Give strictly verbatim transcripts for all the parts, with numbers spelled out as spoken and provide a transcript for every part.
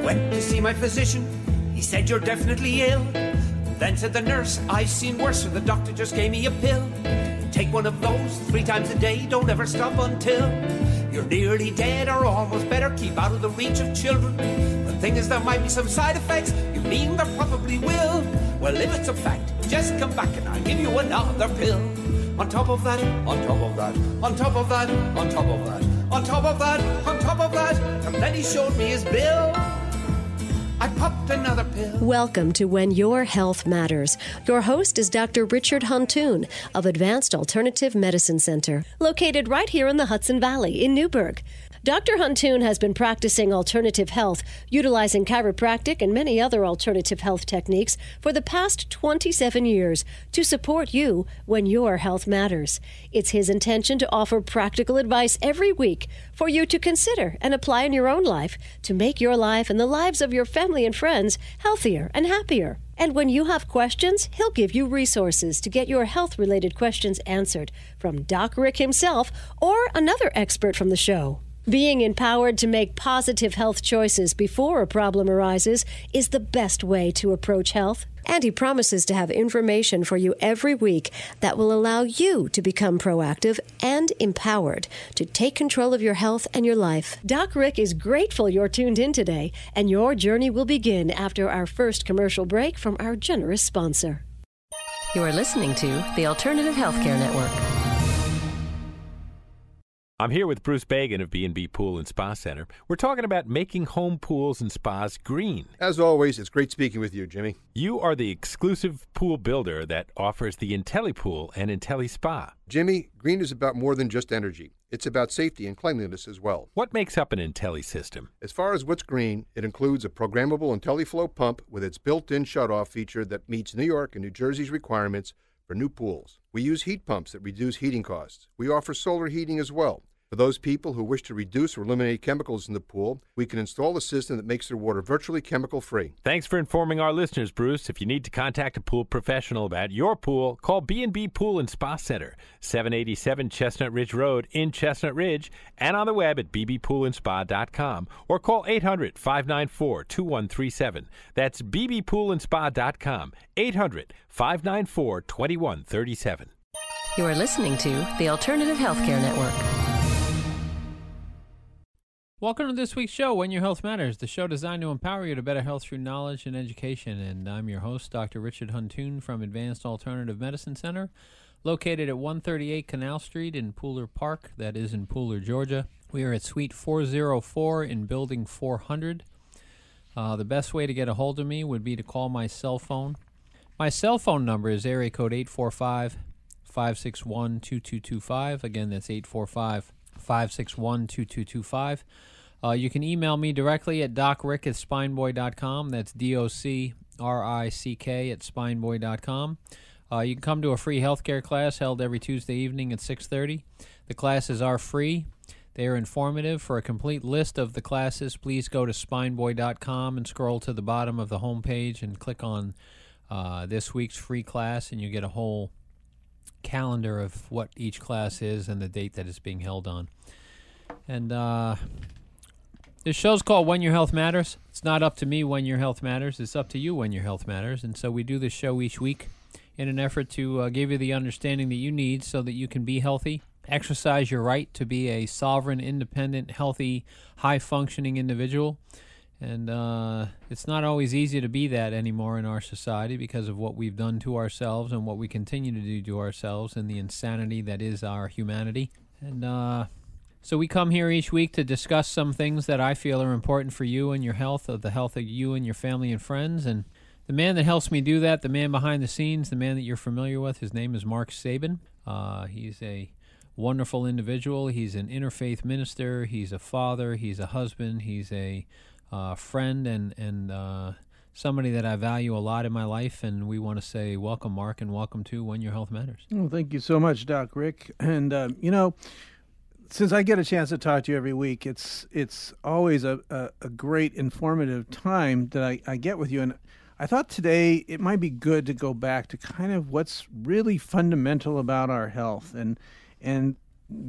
went to see my physician. He said, you're definitely ill. Then said the nurse, I've seen worse, so the doctor just gave me a pill. Take one of those three times a day, don't ever stop until you're nearly dead or almost better. Keep out of the reach of children. The thing is, there might be some side effects. You mean there probably will? Well, if it's a fact, just come back and I'll give you another pill. On top of that, on top of that, on top of that, on top of that, on top of that, on top of that, and then he showed me his bill. I popped another pill. Welcome to When Your Health Matters. Your host is Doctor Richard Huntoon of Advanced Alternative Medicine Center, located right here in the Hudson Valley in Newburgh. Doctor Huntoon has been practicing alternative health, utilizing chiropractic and many other alternative health techniques for the past twenty-seven years to support you when your health matters. It's his intention to offer practical advice every week for you to consider and apply in your own life to make your life and the lives of your family and friends healthier and happier. And when you have questions, he'll give you resources to get your health-related questions answered from Doc Rick himself or another expert from the show. Being empowered to make positive health choices before a problem arises is the best way to approach health. And he promises to have information for you every week that will allow you to become proactive and empowered to take control of your health and your life. Doc Rick is grateful you're tuned in today, and your journey will begin after our first commercial break from our generous sponsor. You are listening to the Alternative Healthcare Network. I'm here with Bruce Bagan of B and B Pool and Spa Center. We're talking about making home pools and spas green. As always, it's great speaking with you, Jimmy. You are the exclusive pool builder that offers the IntelliPool and IntelliSpa. Jimmy, green is about more than just energy. It's about safety and cleanliness as well. What makes up an Intelli system? As far as what's green, it includes a programmable IntelliFlow pump with its built-in shut-off feature that meets New York and New Jersey's requirements for new pools. We use heat pumps that reduce heating costs. We offer solar heating as well. For those people who wish to reduce or eliminate chemicals in the pool, we can install a system that makes their water virtually chemical-free. Thanks for informing our listeners, Bruce. If you need to contact a pool professional about your pool, call B and B Pool and Spa Center, seven eighty-seven Chestnut Ridge Road in Chestnut Ridge, and on the web at b b pool and spa dot com, or call eight hundred, five nine four, two one three seven. That's b b pool and spa dot com, eight hundred, five nine four, two one three seven. You are listening to the Alternative Healthcare Network. Welcome to this week's show, When Your Health Matters, the show designed to empower you to better health through knowledge and education. And I'm your host, Doctor Richard Huntoon from Advanced Alternative Medicine Center, located at one thirty-eight Canal Street in Pooler Park, that is in Pooler, Georgia. We are at Suite four oh four in Building four hundred. Uh, the best way to get a hold of me would be to call my cell phone. My cell phone number is area code eight four five, five six one, two two two five. Again, that's eight four five, five six one, two two two five. Uh, you can email me directly at docrick at spineboy dot com. That's D O C R I C K at spineboy dot com. Uh, you can come to a free healthcare class held every Tuesday evening at six thirty. The classes are free. They are informative. For a complete list of the classes, please go to spineboy dot com and scroll to the bottom of the homepage and click on uh, this week's free class, and you get a whole calendar of what each class is and the date that it's being held on. And uh, this show's called When Your Health Matters. It's not up to me when your health matters. It's up to you when your health matters. And so we do this show each week in an effort to uh, give you the understanding that you need so that you can be healthy, exercise your right to be a sovereign, independent, healthy, high-functioning individual. And uh, it's not always easy to be that anymore in our society because of what we've done to ourselves and what we continue to do to ourselves and the insanity that is our humanity. And uh, so we come here each week to discuss some things that I feel are important for you and your health, of the health of you and your family and friends. And the man that helps me do that, the man behind the scenes, the man that you're familiar with, his name is Mark Sabin. Uh, he's a wonderful individual. He's an interfaith minister. He's a father. He's a husband. He's a uh, friend and, and uh, somebody that I value a lot in my life. And we want to say welcome, Mark, and welcome to When Your Health Matters. Well, thank you so much, Doc Rick. And, uh, you know, since I get a chance to talk to you every week, it's it's always a, a, a great informative time that I, I get with you. And I thought today it might be good to go back to kind of what's really fundamental about our health. And and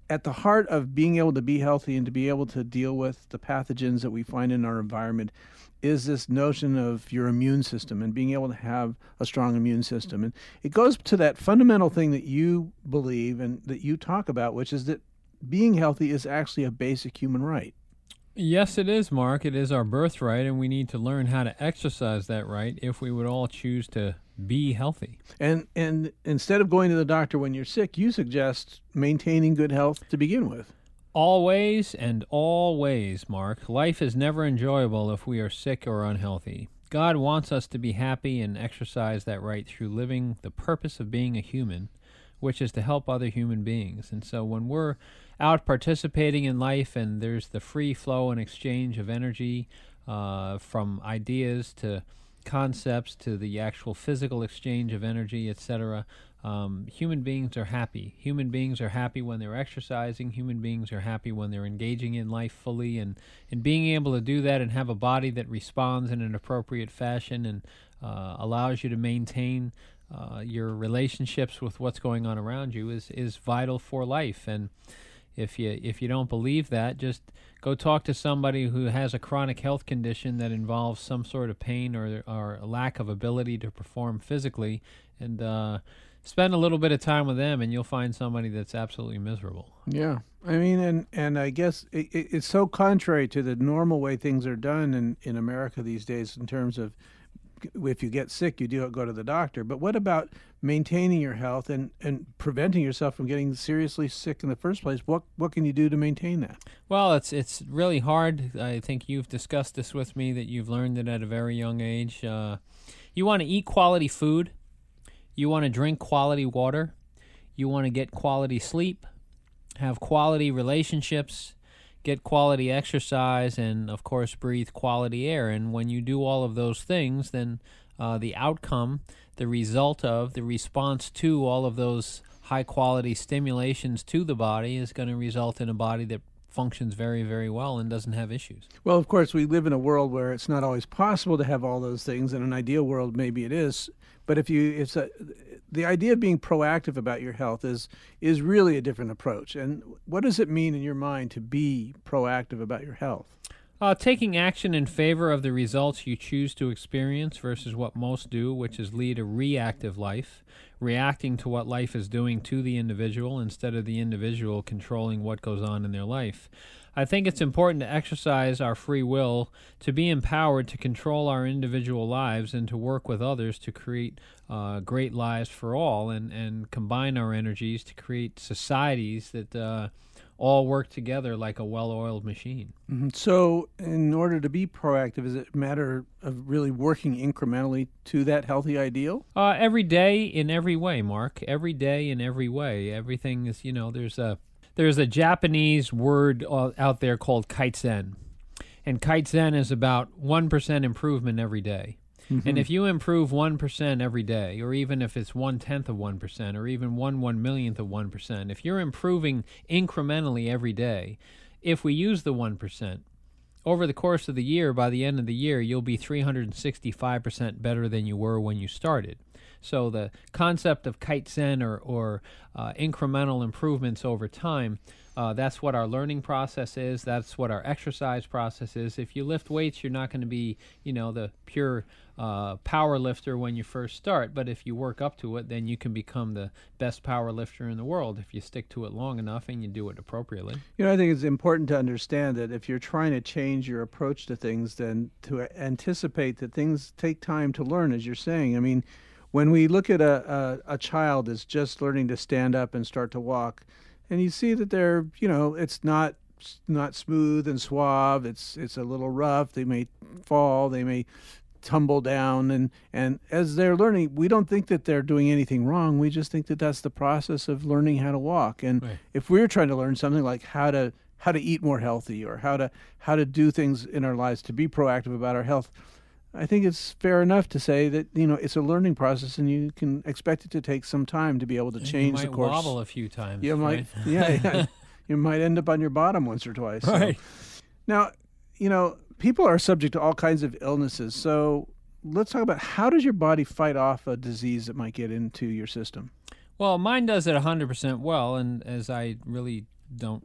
at the heart of being able to be healthy and to be able to deal with the pathogens that we find in our environment is this notion of your immune system and being able to have a strong immune system. And it goes to that fundamental thing that you believe and that you talk about, which is that being healthy is actually a basic human right. Yes, it is, Mark. It is our birthright, and we need to learn how to exercise that right if we would all choose to be healthy. And and instead of going to the doctor when you're sick, you suggest maintaining good health to begin with. Always and always, Mark. Life is never enjoyable if we are sick or unhealthy. God wants us to be happy and exercise that right through living the purpose of being a human, which is to help other human beings. And so when we're out participating in life and there's the free flow and exchange of energy uh, from ideas to concepts to the actual physical exchange of energy, et cetera, um, human beings are happy. Human beings are happy when they're exercising. Human beings are happy when they're engaging in life fully. And, and being able to do that and have a body that responds in an appropriate fashion and uh, allows you to maintain Uh, your relationships with what's going on around you is, is vital for life. And if you if you don't believe that, just go talk to somebody who has a chronic health condition that involves some sort of pain or or a lack of ability to perform physically, and uh, spend a little bit of time with them, and you'll find somebody that's absolutely miserable. Yeah, I mean, and, and I guess it, it, it's so contrary to the normal way things are done in, in America these days in terms of if you get sick, you do go to the doctor. But what about maintaining your health and, and preventing yourself from getting seriously sick in the first place? What what can you do to maintain that? Well, it's it's really hard. I think you've discussed this with me, that you've learned it at a very young age. Uh, you want to eat quality food. You want to drink quality water. You want to get quality sleep, have quality relationships, get quality exercise, and, of course, breathe quality air. And when you do all of those things, then uh, the outcome, the result of, the response to all of those high-quality stimulations to the body is going to result in a body that functions very, very well and doesn't have issues. Well, of course, we live in a world where it's not always possible to have all those things. In an ideal world, maybe it is. But if you, it's a, the idea of being proactive about your health is is really a different approach. And what does it mean in your mind to be proactive about your health? Uh, taking action in favor of the results you choose to experience versus what most do, which is lead a reactive life, reacting to what life is doing to the individual instead of the individual controlling what goes on in their life. I think it's important to exercise our free will, to be empowered to control our individual lives and to work with others to create uh, great lives for all, and, and combine our energies to create societies that uh, all work together like a well-oiled machine. Mm-hmm. So in order to be proactive, is it a matter of really working incrementally to that healthy ideal? Uh, every day in every way, Mark. Every day in every way. Everything is, you know, there's a there's a Japanese word out there called kaizen. And kaizen is about one percent improvement every day. Mm-hmm. And if you improve one percent every day, or even if it's one-tenth of one percent, or even one one-millionth of one percent, if you're improving incrementally every day, if we use the one percent, over the course of the year, by the end of the year, you'll be three hundred sixty-five percent better than you were when you started. So the concept of kaizen, or, or uh, incremental improvements over time, uh, that's what our learning process is. That's what our exercise process is. If you lift weights, you're not going to be, you know, the pure uh, power lifter when you first start. But if you work up to it, then you can become the best power lifter in the world if you stick to it long enough and you do it appropriately. You know, I think it's important to understand that if you're trying to change your approach to things, then to anticipate that things take time to learn, as you're saying. I mean, when we look at a, a, a child that's just learning to stand up and start to walk, and you see that they're, you know, it's not not smooth and suave, it's it's a little rough, they may fall, they may tumble down, and, and as they're learning, we don't think that they're doing anything wrong, we just think that that's the process of learning how to walk. And right. If we're trying to learn something like how to how to eat more healthy, or how to how to do things in our lives to be proactive about our health, I think it's fair enough to say that, you know, it's a learning process, and you can expect it to take some time to be able to change the course. You might wobble a few times. You right? might, yeah, yeah. You might end up on your bottom once or twice. Right. So. Now, you know, people are subject to all kinds of illnesses. So let's talk about, how does your body fight off a disease that might get into your system? Well, mine does it one hundred percent well, and as I really don't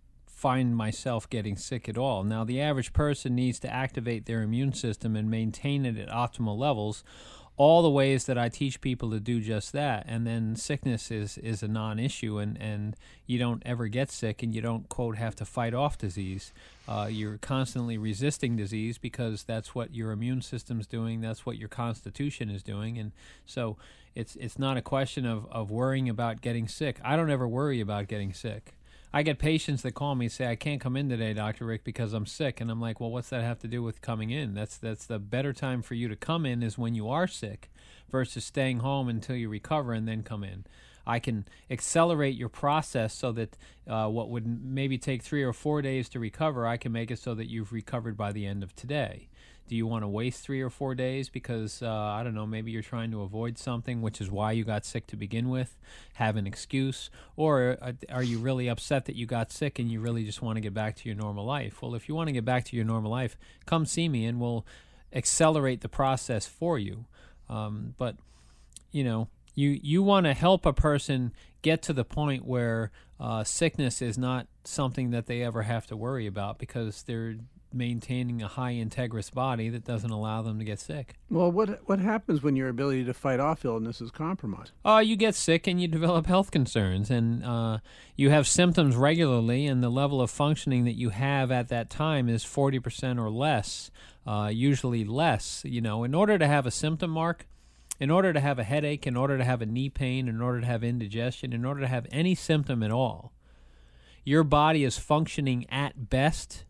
find myself getting sick at all. Now, the average person needs to activate their immune system and maintain it at optimal levels, all the ways that I teach people to do just that. And then sickness is, is a non-issue, and, and you don't ever get sick, and you don't, quote, have to fight off disease. Uh, you're constantly resisting disease because that's what your immune system's doing, that's what your constitution is doing. And so it's it's not a question of, of worrying about getting sick. I don't ever worry about getting sick. I get patients that call me and say, I can't come in today, Doctor Rick, because I'm sick. And I'm like, well, what's that have to do with coming in? That's that's the better time for you to come in is when you are sick versus staying home until you recover and then come in. I can accelerate your process so that uh, what would maybe take three or four days to recover, I can make it so that you've recovered by the end of today. Do you want to waste three or four days because, uh, I don't know, maybe you're trying to avoid something, which is why you got sick to begin with, have an excuse? Or uh, are you really upset that you got sick and you really just want to get back to your normal life? Well, if you want to get back to your normal life, come see me and we'll accelerate the process for you. Um, but, you know, you, you want to help a person get to the point where uh, sickness is not something that they ever have to worry about because they're maintaining a high integrous body that doesn't allow them to get sick. Well, what what happens when your ability to fight off illness is compromised? Uh, you get sick and you develop health concerns, and uh, you have symptoms regularly, and the level of functioning that you have at that time is forty percent or less, uh, usually less. You know, in order to have a symptom, Mark, in order to have a headache, in order to have a knee pain, in order to have indigestion, in order to have any symptom at all, your body is functioning at best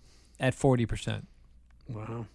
at forty percent. Wow.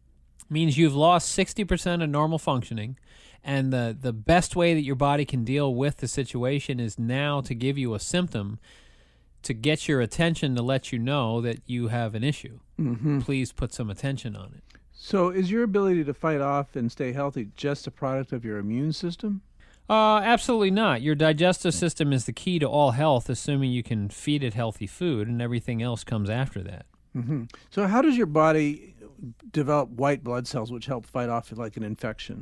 Means you've lost sixty percent of normal functioning, and the, the best way that your body can deal with the situation is now to give you a symptom to get your attention to let you know that you have an issue. Mm-hmm. Please put some attention on it. So is your ability to fight off and stay healthy just a product of your immune system? Uh, absolutely not. Your digestive system is the key to all health, assuming you can feed it healthy food, and everything else comes after that. Mm-hmm. So how does your body develop white blood cells which help fight off like an infection?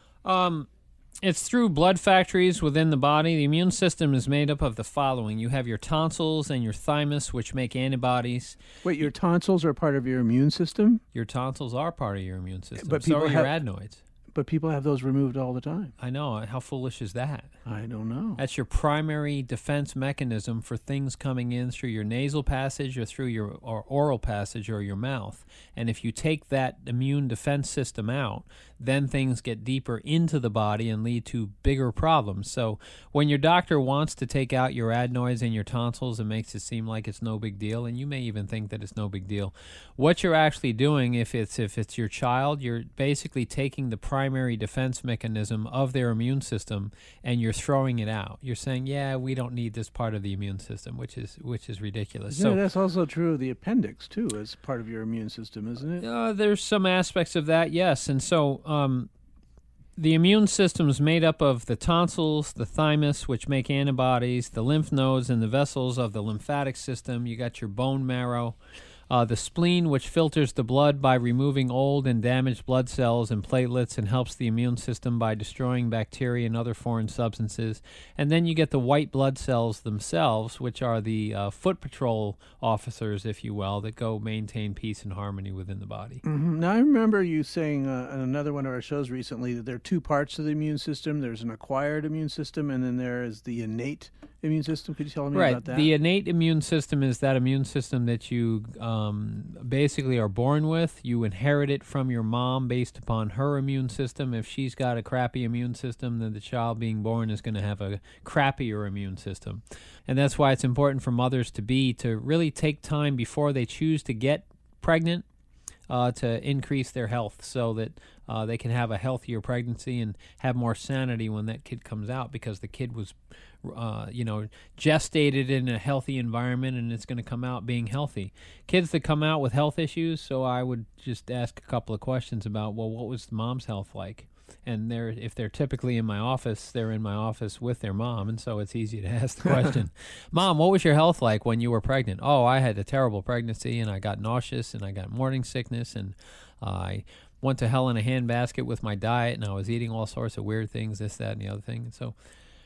Um, it's through blood factories within the body. The immune system is made up of the following. You have your tonsils and your thymus, which make antibodies. Wait, your tonsils are part of your immune system? Your tonsils are part of your immune system. But so people are your have- adenoids. But people have those removed all the time. I know. How foolish is that? I don't know. That's your primary defense mechanism for things coming in through your nasal passage or through your or oral passage or your mouth. And if you take that immune defense system out, then things get deeper into the body and lead to bigger problems. So when your doctor wants to take out your adenoids and your tonsils and makes it seem like it's no big deal, and you may even think that it's no big deal, what you're actually doing, if it's if it's your child, you're basically taking the primary defense mechanism of their immune system and you're throwing it out. You're saying, yeah, we don't need this part of the immune system, which is which is ridiculous. Yeah, so that's also true of the appendix, too, as part of your immune system, isn't it? Uh, there's some aspects of that, yes. And so um, the immune system is made up of the tonsils, the thymus, which make antibodies, the lymph nodes and the vessels of the lymphatic system. You got your bone marrow. Uh, the spleen, which filters the blood by removing old and damaged blood cells and platelets and helps the immune system by destroying bacteria and other foreign substances. And then you get the white blood cells themselves, which are the uh, foot patrol officers, if you will, that go maintain peace and harmony within the body. Mm-hmm. Now, I remember you saying uh, on another one of our shows recently that there are two parts to the immune system. There's an acquired immune system, and then there is the innate immune system. Could you tell me right. about that? The innate immune system is that immune system that you um, basically are born with. You inherit it from your mom based upon her immune system. If she's got a crappy immune system, then the child being born is going to have a crappier immune system. And that's why it's important for mothers to be to really take time before they choose to get pregnant uh, to increase their health so that uh, they can have a healthier pregnancy and have more sanity when that kid comes out, because the kid was Uh, you know, gestated in a healthy environment, and it's going to come out being healthy. Kids that come out with health issues, so I would just ask a couple of questions about, well, what was mom's health like? And they're, if they're typically in my office, they're in my office with their mom, and so it's easy to ask the question, Mom, what was your health like when you were pregnant? Oh, I had a terrible pregnancy, and I got nauseous, and I got morning sickness, and uh, I went to hell in a handbasket with my diet, and I was eating all sorts of weird things, this, that, and the other thing. And so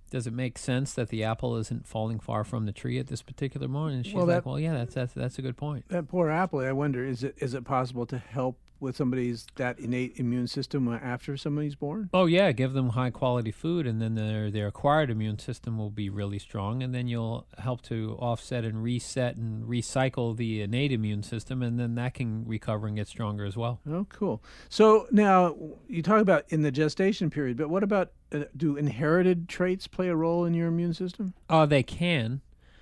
does it make sense that the apple isn't falling far from the tree at this particular moment? And she's Well, like, that- well, yeah, that's, that's that's a good point. That poor apple. I wonder, is it is it possible to help with somebody's that innate immune system after somebody's born? Oh yeah, give them high quality food, and then their their acquired immune system will be really strong, and then you'll help to offset and reset and recycle the innate immune system, and then that can recover and get stronger as well. Oh, cool. So now you talk about in the gestation period, but what about uh, do inherited traits play a role in your immune system? Oh, they can.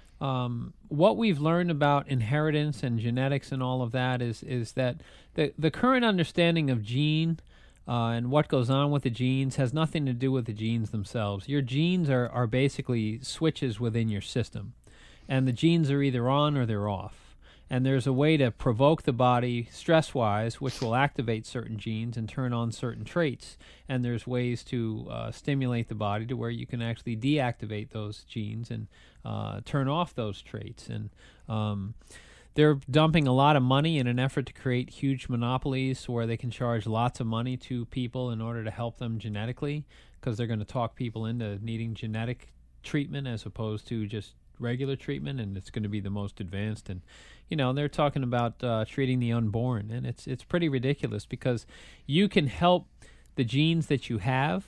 Um, what we've learned about inheritance and genetics and all of that is is that the the current understanding of gene uh, and what goes on with the genes has nothing to do with the genes themselves. Your genes are, are basically switches within your system, and the genes are either on or they're off. And there's a way to provoke the body stress-wise, which will activate certain genes and turn on certain traits. And there's ways to uh, stimulate the body to where you can actually deactivate those genes and uh, turn off those traits. And um, they're dumping a lot of money in an effort to create huge monopolies where they can charge lots of money to people in order to help them genetically, because they're going to talk people into needing genetic treatment as opposed to just regular treatment, and it's going to be the most advanced. And you know, they're talking about uh, treating the unborn, and it's it's pretty ridiculous because you can help the genes that you have,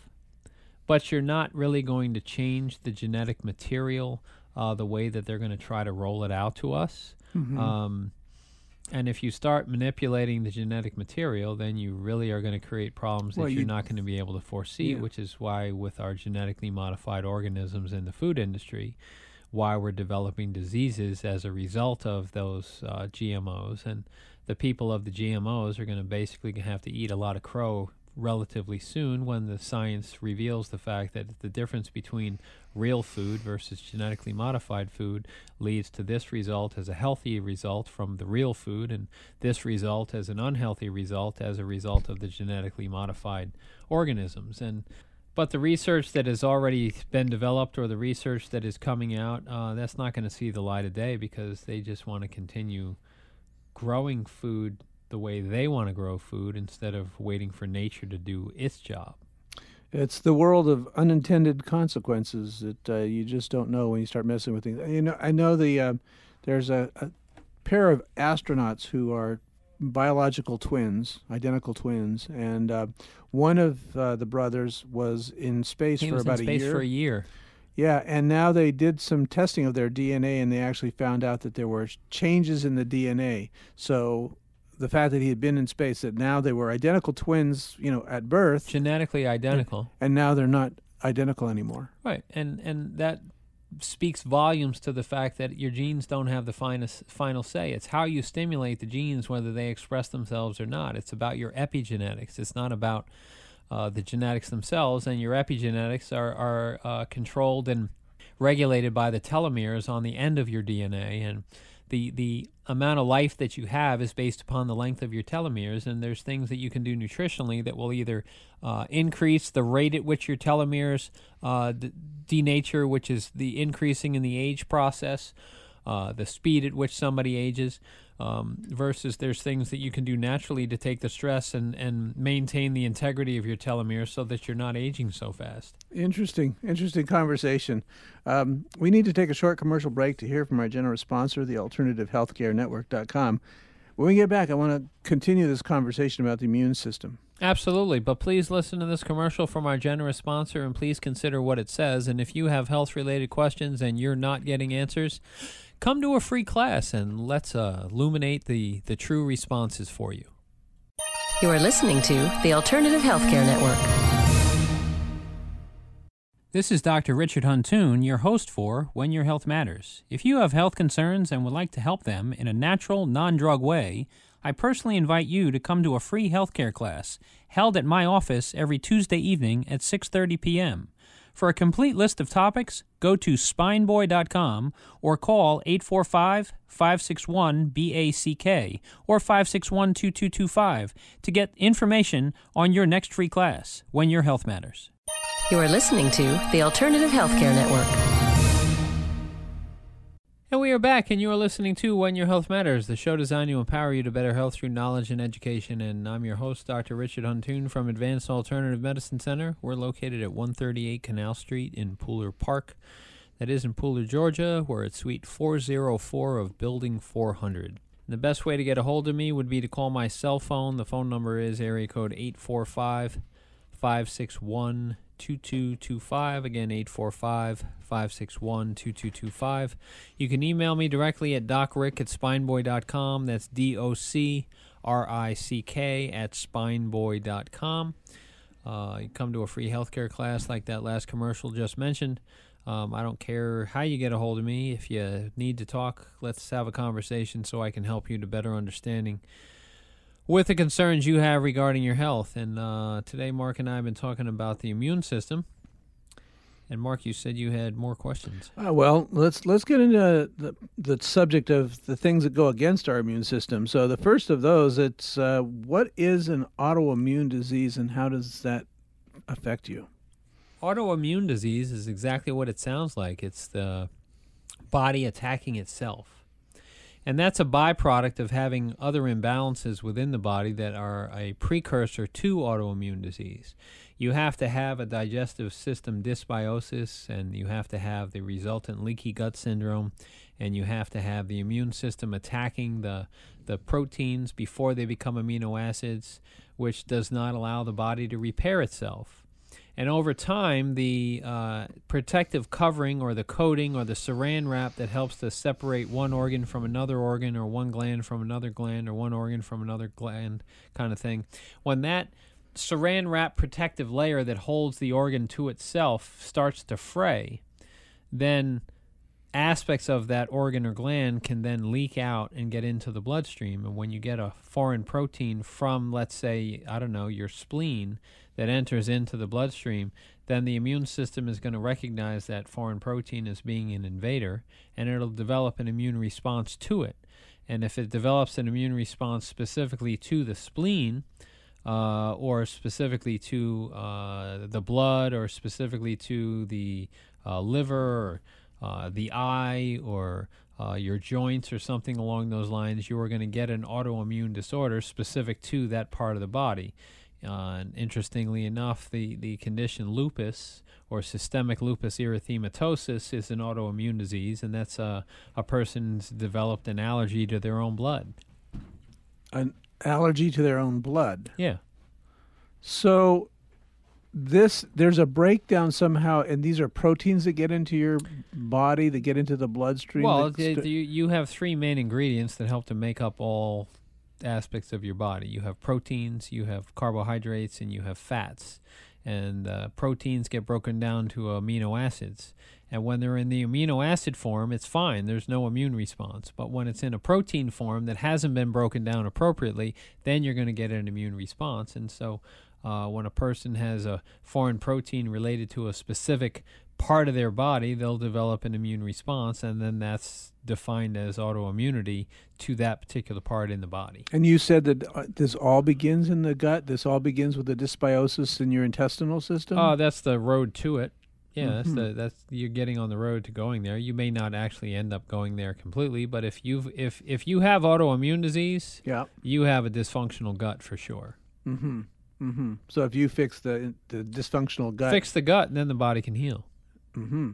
but you're not really going to change the genetic material uh, the way that they're going to try to roll it out to us. Mm-hmm. Um, and if you start manipulating the genetic material, then you really are going to create problems Well, that you're you- not going to be able to foresee, Yeah. which is why with our genetically modified organisms in the food industry, why we're developing diseases as a result of those uh, G M Os. And the people of the G M Os are going to basically have to eat a lot of crow relatively soon when the science reveals the fact that the difference between real food versus genetically modified food leads to this result as a healthy result from the real food, and this result as an unhealthy result as a result of the genetically modified organisms. And But the research that has already been developed or the research that is coming out, uh, that's not going to see the light of day because they just want to continue growing food the way they want to grow food instead of waiting for nature to do its job. It's the world of unintended consequences that uh, you just don't know when you start messing with things. You know, I know the uh, there's a, a pair of astronauts who are biological twins, identical twins, and uh, one of uh, the brothers was in space He for was about in space a year. for a year. Yeah, and now they did some testing of their D N A, and they actually found out that there were changes in the D N A. So the fact that he had been in space, that now they were identical twins, you know, at birth, Genetically identical. and now they're not identical anymore. Right, and and that speaks volumes to the fact that your genes don't have the finest, final say. It's how you stimulate the genes, whether they express themselves or not. It's about your epigenetics. It's not about uh, the genetics themselves, and your epigenetics are, are uh, controlled and regulated by the telomeres on the end of your D N A, and the the amount of life that you have is based upon the length of your telomeres, and there's things that you can do nutritionally that will either uh, increase the rate at which your telomeres uh, d- denature, which is the increasing in the age process, uh, the speed at which somebody ages, um, versus there's things that you can do naturally to take the stress and, and maintain the integrity of your telomeres so that you're not aging so fast. Interesting, interesting conversation. Um, we need to take a short commercial break to hear from our generous sponsor, the alternative healthcare network dot com. When we get back, I want to continue this conversation about the immune system. Absolutely, but please listen to this commercial from our generous sponsor and please consider what it says. And if you have health-related questions and you're not getting answers, come to a free class and let's uh, illuminate the, the true responses for you. You are listening to the Alternative Healthcare Network. This is Doctor Richard Huntoon, your host for When Your Health Matters. If you have health concerns and would like to help them in a natural, non-drug way, I personally invite you to come to a free healthcare class held at my office every Tuesday evening at six thirty p.m. For a complete list of topics, go to spine boy dot com or call eight four five, five six one, B A C K or five six one, two two two five to get information on your next free class, When Your Health Matters. You are listening to the Alternative Healthcare Network. And we are back, and you are listening to When Your Health Matters, the show designed to empower you to better health through knowledge and education. And I'm your host, Doctor Richard Huntoon from Advanced Alternative Medicine Center. We're located at one thirty-eight Canal Street in Pooler Park. That is in Pooler, Georgia. We're at Suite four oh four of Building four hundred. And the best way to get a hold of me would be to call my cell phone. The phone number is area code eight four five, five six one, two two two five. Again, eight four five, five six one, two two two five. You can email me directly at docrick at spineboy dot com. That's D O C R I C K at spineboy dot com. Uh, you come to a free healthcare class like that last commercial just mentioned. Um, I don't care how you get a hold of me. If you need to talk, let's have a conversation so I can help you to better understanding with the concerns you have regarding your health. And uh, today, Mark and I have been talking about the immune system. And Mark, you said you had more questions. Uh, well, let's let's get into the the subject of the things that go against our immune system. So the first of those, it's uh, what is an autoimmune disease and how does that affect you? Autoimmune disease is exactly what it sounds like. It's the body attacking itself. And that's a byproduct of having other imbalances within the body that are a precursor to autoimmune disease. You have to have a digestive system dysbiosis, and you have to have the resultant leaky gut syndrome, and you have to have the immune system attacking the, the proteins before they become amino acids, which does not allow the body to repair itself. And over time, the uh, protective covering or the coating or the saran wrap that helps to separate one organ from another organ or one gland from another gland or one organ from another gland kind of thing, when that saran wrap protective layer that holds the organ to itself starts to fray, then aspects of that organ or gland can then leak out and get into the bloodstream. And when you get a foreign protein from, let's say, I don't know, your spleen that enters into the bloodstream, then the immune system is going to recognize that foreign protein as being an invader, and it'll develop an immune response to it. And if it develops an immune response specifically to the spleen, uh, or specifically to uh, the blood, or specifically to the uh, liver, or uh, the eye, or uh, your joints, or something along those lines, you are going to get an autoimmune disorder specific to that part of the body. Uh, and interestingly enough, the, the condition lupus or systemic lupus erythematosus is an autoimmune disease, and that's a, a person's developed an allergy to their own blood. An allergy to their own blood? Yeah. So this there's a breakdown somehow, and these are proteins that get into your body, that get into the bloodstream? Well, st- you, you have three main ingredients that help to make up all aspects of your body. You have proteins, you have carbohydrates, and you have fats. And uh, proteins get broken down to amino acids. And when they're in the amino acid form, it's fine. There's no immune response. But when it's in a protein form that hasn't been broken down appropriately, then you're going to get an immune response. And so uh, when a person has a foreign protein related to a specific part of their body, they'll develop an immune response, and then that's defined as autoimmunity to that particular part in the body. And you said that uh, this all begins in the gut? This all begins with the dysbiosis in your intestinal system? Oh, uh, that's the road to it. Yeah, mm-hmm. that's the that's you're getting on the road to going there. You may not actually end up going there completely, but if you've if if you have autoimmune disease, yeah, you have a dysfunctional gut for sure. Mm-hmm. Mm-hmm. So if you fix the the dysfunctional gut, fix the gut, and then the body can heal. Mm-hmm.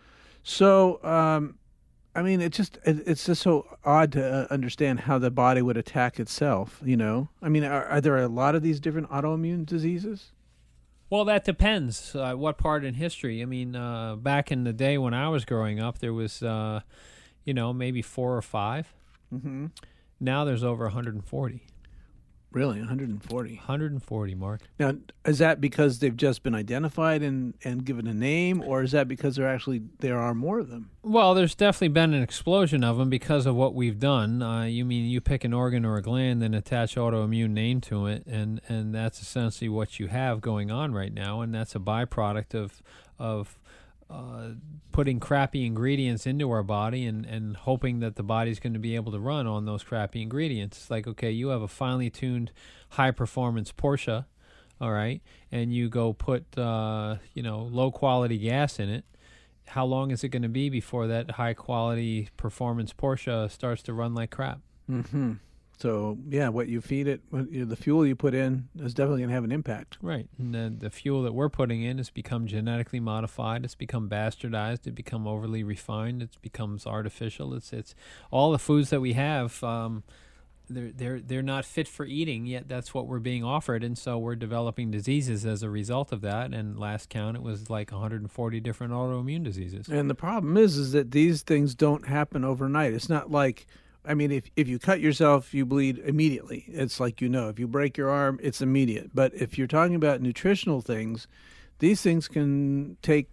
So, um, I mean, it just it, it's just so odd to uh, understand how the body would attack itself. You know, I mean, are, are there a lot of these different autoimmune diseases? Well, that depends. Uh, what part in history? I mean, uh, back in the day when I was growing up, there was, uh, you know, maybe four or five. Mm-hmm. Now there's over one hundred forty. Really, one hundred forty? one hundred forty, Mark. Now, is that because they've just been identified and, and given a name, or is that because there actually there are more of them? Well, there's definitely been an explosion of them because of what we've done. Uh, you mean you pick an organ or a gland and attach autoimmune name to it, and, and that's essentially what you have going on right now, and that's a byproduct of of uh, putting crappy ingredients into our body and, and hoping that the body's going to be able to run on those crappy ingredients. It's like, okay, you have a finely tuned high-performance Porsche, all right, and you go put, uh, you know, low-quality gas in it, how long is it going to be before that high-quality performance Porsche starts to run like crap? Mm-hmm. So, yeah, what you feed it, what you, the fuel you put in is definitely going to have an impact. Right. And the, the fuel that we're putting in has become genetically modified. It's become bastardized. It become overly refined. It becomes artificial. It's it's all the foods that we have, um, they're, they're, they're not fit for eating, yet that's what we're being offered. And so we're developing diseases as a result of that. And last count, it was like one hundred forty different autoimmune diseases. And the problem is, is that these things don't happen overnight. It's not like... I mean, if, if you cut yourself, you bleed immediately. It's like, you know, if you break your arm, it's immediate. But if you're talking about nutritional things, these things can take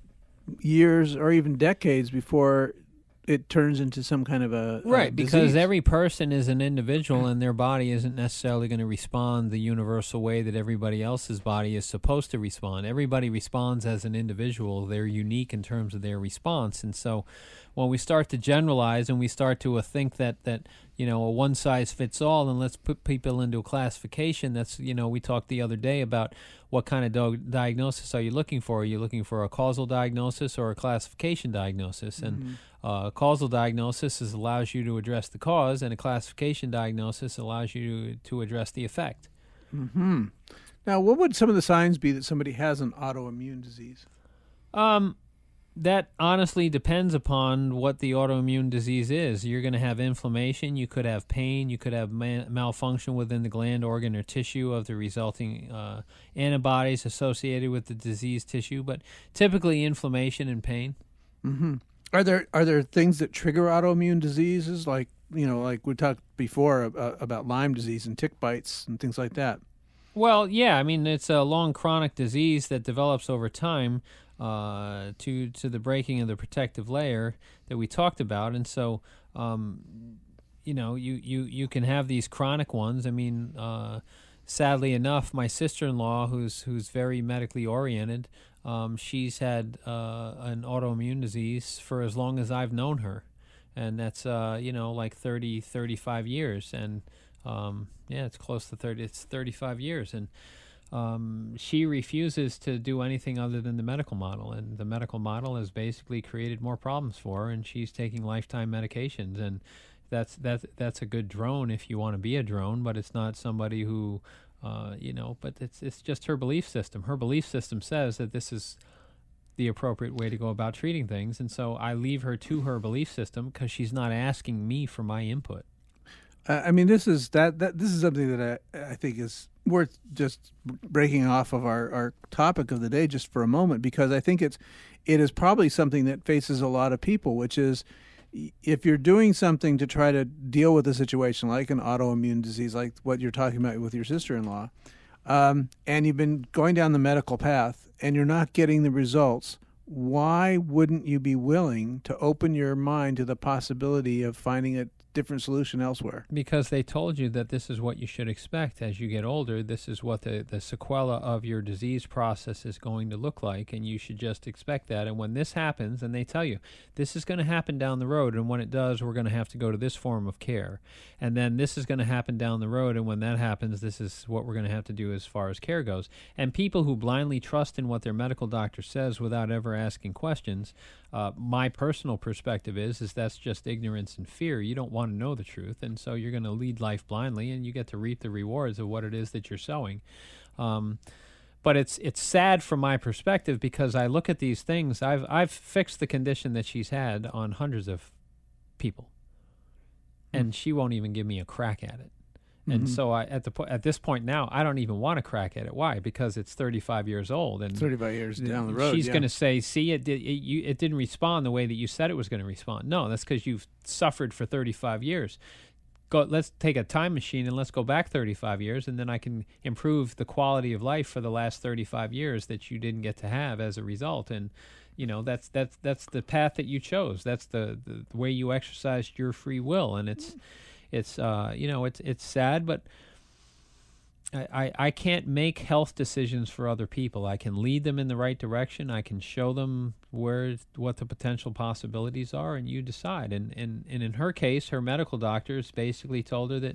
years or even decades before it turns into some kind of a, right, a because disease. every person is an individual and their body isn't necessarily going to respond the universal way that everybody else's body is supposed to respond. Everybody responds as an individual. They're unique in terms of their response. And so when we start to generalize and we start to uh, think that, that, you know, a one-size-fits-all and let's put people into a classification, that's, you know, we talked the other day about what kind of do- diagnosis are you looking for? Are you looking for a causal diagnosis or a classification diagnosis? And Mm-hmm. uh, a causal diagnosis is allows you to address the cause, and a classification diagnosis allows you to, to address the effect. Mm-hmm. Now, what would some of the signs be that somebody has an autoimmune disease? Um, that honestly depends upon what the autoimmune disease is. You're going to have inflammation. You could have pain. You could have ma- malfunction within the gland, organ, or tissue of the resulting uh, antibodies associated with the diseased tissue, but typically inflammation and pain. Mm-hmm. Are there are there things that trigger autoimmune diseases, like, you know, like we talked before about, about Lyme disease and tick bites and things like that? Well, yeah. I mean, it's a long chronic disease that develops over time uh, to to the breaking of the protective layer that we talked about, and so um, you know, you, you, you can have these chronic ones. I mean, uh, sadly enough, my sister-in-law, who's who's very medically oriented, um, she's had uh, an autoimmune disease for as long as I've known her, and that's uh, you know, like thirty, thirty-five years, and um, yeah, it's close to thirty. It's thirty-five years, and um, she refuses to do anything other than the medical model, and the medical model has basically created more problems for her, and she's taking lifetime medications, and that's that's that's a good drone if you want to be a drone, but it's not somebody who, uh, you know, but it's it's just her belief system. Her belief system says that this is the appropriate way to go about treating things, and so I leave her to her belief system because she's not asking me for my input. Uh, I mean, this is that, that this is something that I, I think is worth just breaking off of our, our topic of the day just for a moment, because I think it's it is probably something that faces a lot of people, which is if you're doing something to try to deal with a situation like an autoimmune disease, like what you're talking about with your sister-in-law, um, and you've been going down the medical path and you're not getting the results, why wouldn't you be willing to open your mind to the possibility of finding a different solution elsewhere? Because they told you that this is what you should expect as you get older. This is what the, the sequela of your disease process is going to look like, and you should just expect that. And when this happens, and they tell you, this is going to happen down the road, and when it does, we're going to have to go to this form of care. And then this is going to happen down the road, and when that happens, this is what we're going to have to do as far as care goes. And people who blindly trust in what their medical doctor says without ever asking questions, uh, my personal perspective is, is that's just ignorance and fear. You don't want to know the truth, and so you're going to lead life blindly, and you get to reap the rewards of what it is that you're sowing. Um, but it's it's sad from my perspective, because I look at these things. I've I've fixed the condition that she's had on hundreds of people, and mm. she won't even give me a crack at it. And mm-hmm. so I, at the po- at this point now, I don't even want to crack at it. Why? Because it's thirty-five years old, and thirty-five years down the road, she's yeah. going to say, "See, it did. It, you, it didn't respond the way that you said it was going to respond." No, that's because you've suffered for thirty-five years. Go. Let's take a time machine and let's go back thirty-five years, and then I can improve the quality of life for the last thirty-five years that you didn't get to have as a result. And you know, that's that's that's the path that you chose. That's the the, the way you exercised your free will, and it's. It's uh you know it's it's sad, but I, I, I can't make health decisions for other people. I can lead them in the right direction. I can show them where what the potential possibilities are, and you decide. And and, and in her case, her medical doctors basically told her that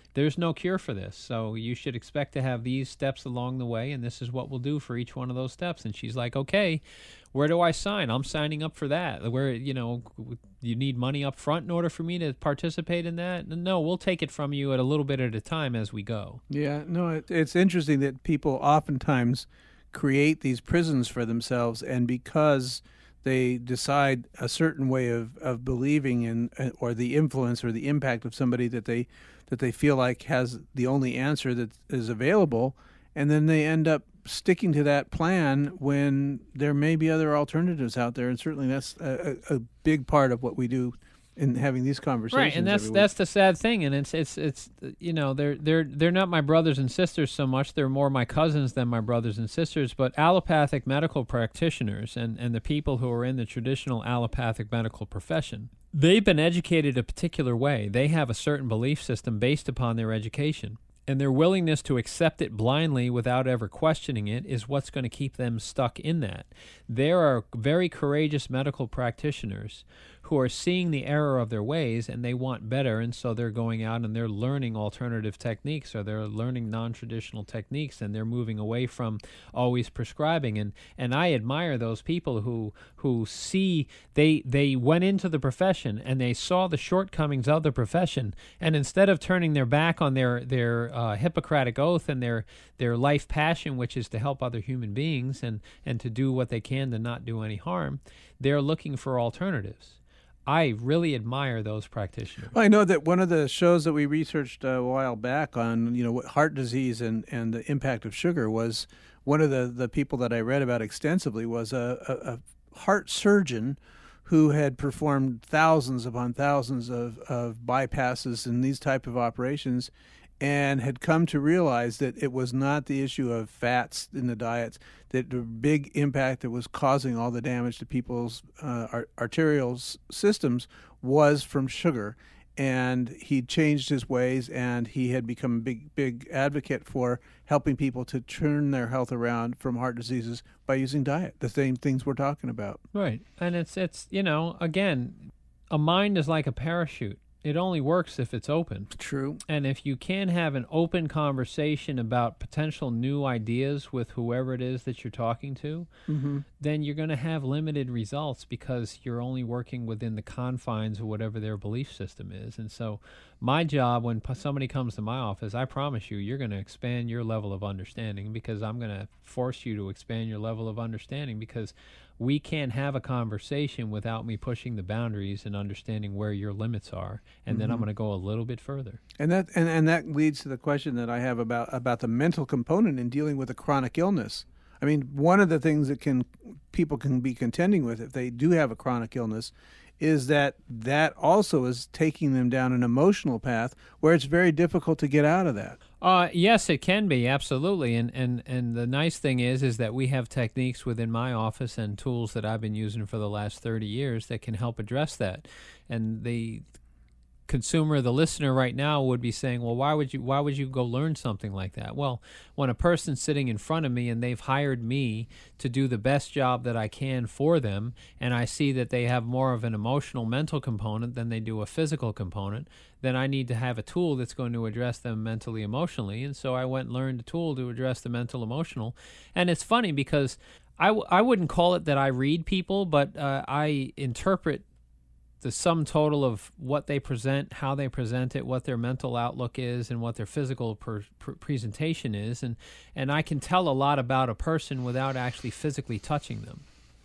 there's no cure for this. So you should expect to have these steps along the way, and this is what we'll do for each one of those steps. And she's like, okay, where do I sign? I'm signing up for that. Where, you know, you need money up front in order for me to participate in that? No, we'll take it from you at a little bit at a time as we go. Yeah, no, it, it's interesting that people oftentimes create these prisons for themselves, and because they decide a certain way of, of believing in, or the influence or the impact of somebody that they that they feel like has the only answer that is available, and then they end up sticking to that plan when there may be other alternatives out there. And certainly that's a, a big part of what we do in having these conversations. Right, and that's that's the sad thing, and it's it's it's you know they're they're they're not my brothers and sisters so much. They're more my cousins than my brothers and sisters. But allopathic medical practitioners and and the people who are in the traditional allopathic medical profession, they've been educated a particular way. They have a certain belief system based upon their education. And their willingness to accept it blindly without ever questioning it is what's going to keep them stuck in that. There are very courageous medical practitioners who are seeing the error of their ways, and they want better, and so they're going out and they're learning alternative techniques, or they're learning non-traditional techniques, and they're moving away from always prescribing. And, and I admire those people who who see they they went into the profession and they saw the shortcomings of the profession, and instead of turning their back on their their uh, Hippocratic oath and their their life passion, which is to help other human beings and and to do what they can to not do any harm, they're looking for alternatives. I really admire those practitioners. Well, I know that one of the shows that we researched a while back on, you know, what heart disease and, and the impact of sugar was one of the, the people that I read about extensively was a, a, a heart surgeon who had performed thousands upon thousands of, of bypasses and these type of operations, and had come to realize that it was not the issue of fats in the diets, that the big impact that was causing all the damage to people's uh, art- arterial s- systems was from sugar. And he changed his ways, and he had become a big, big advocate for helping people to turn their health around from heart diseases by using diet, the same things we're talking about. Right. And it's, it's you know, again, a mind is like a parachute. It only works if it's open. True. And if you can have an open conversation about potential new ideas with whoever it is that you're talking to, mm-hmm. then you're going to have limited results because you're only working within the confines of whatever their belief system is. And so my job when p- somebody comes to my office, I promise you, you're going to expand your level of understanding, because I'm going to force you to expand your level of understanding, because we can't have a conversation without me pushing the boundaries and understanding where your limits are, and mm-hmm. then I'm going to go a little bit further. And that and, and that leads to the question that I have about about the mental component in dealing with a chronic illness. I mean, one of the things that can people can be contending with if they do have a chronic illness is that that also is taking them down an emotional path where it's very difficult to get out of that. Uh, yes, it can be, absolutely. And, and and the nice thing is is that we have techniques within my office and tools that I've been using for the last thirty years that can help address that. And the consumer, the listener right now would be saying, well, why would you why would you go learn something like that? Well, when a person's sitting in front of me and they've hired me to do the best job that I can for them, and I see that they have more of an emotional, mental component than they do a physical component, then I need to have a tool that's going to address them mentally, emotionally. And so I went and learned a tool to address the mental, emotional. And it's funny because I, w- I wouldn't call it that I read people, but uh, I interpret the sum total of what they present, how they present it, what their mental outlook is, and what their physical per, per presentation is. And, and I can tell a lot about a person without actually physically touching them.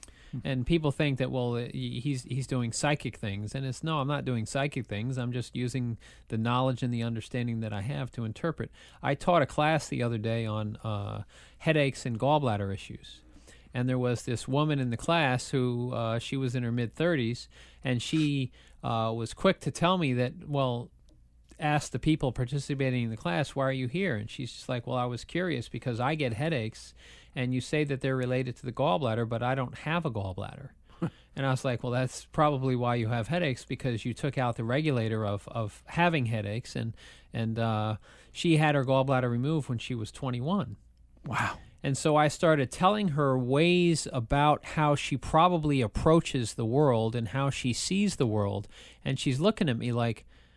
And people think that, well, he's he's doing psychic things. And it's, no, I'm not doing psychic things. I'm just using the knowledge and the understanding that I have to interpret. I taught a class the other day on uh, headaches and gallbladder issues. And there was this woman in the class who, uh, she was in her mid-thirties, and she uh, was quick to tell me that, well, asked the people participating in the class, why are you here? And she's just like, well, I was curious because I get headaches, and you say that they're related to the gallbladder, but I don't have a gallbladder. And I was like, well, that's probably why you have headaches, because you took out the regulator of, of having headaches. And, and uh, she had her gallbladder removed when she was twenty-one. Wow. And so I started telling her ways about how she probably approaches the world and how she sees the world. And she's looking at me like,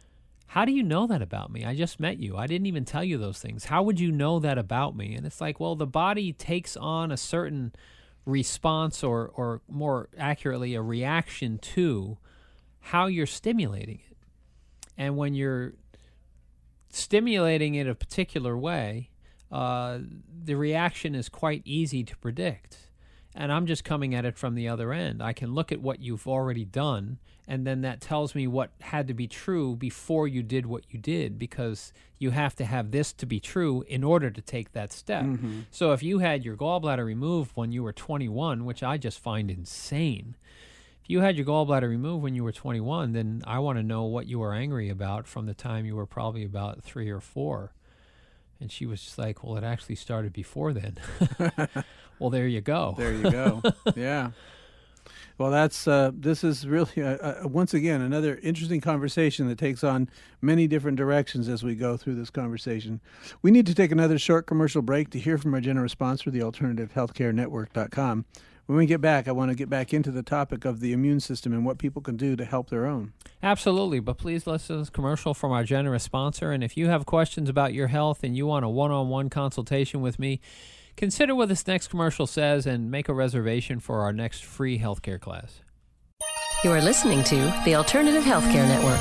how do you know that about me? I just met you. I didn't even tell you those things. How would you know that about me? And it's like, well, the body takes on a certain response, or, or more accurately, a reaction to how you're stimulating it. And when you're stimulating it a particular way, uh, the reaction is quite easy to predict. And I'm just coming at it from the other end. I can look at what you've already done, and then that tells me what had to be true before you did what you did, because you have to have this to be true in order to take that step. Mm-hmm. So if you had your gallbladder removed when you were twenty-one, which I just find insane, if you had your gallbladder removed when you were twenty-one, then I want to know what you were angry about from the time you were probably about three or four. And she was just like, well, it actually started before then. Well, there you go. There you go. Yeah. Well, that's uh, this is really, a, a, once again, another interesting conversation that takes on many different directions as we go through this conversation. We need to take another short commercial break to hear from our generous sponsor, the alternative healthcare network dot com. When we get back, I want to get back into the topic of the immune system and what people can do to help their own. Absolutely, but please listen to this commercial from our generous sponsor. And if you have questions about your health and you want a one-on-one consultation with me, consider what this next commercial says and make a reservation for our next free healthcare class. You are listening to the Alternative Healthcare Network.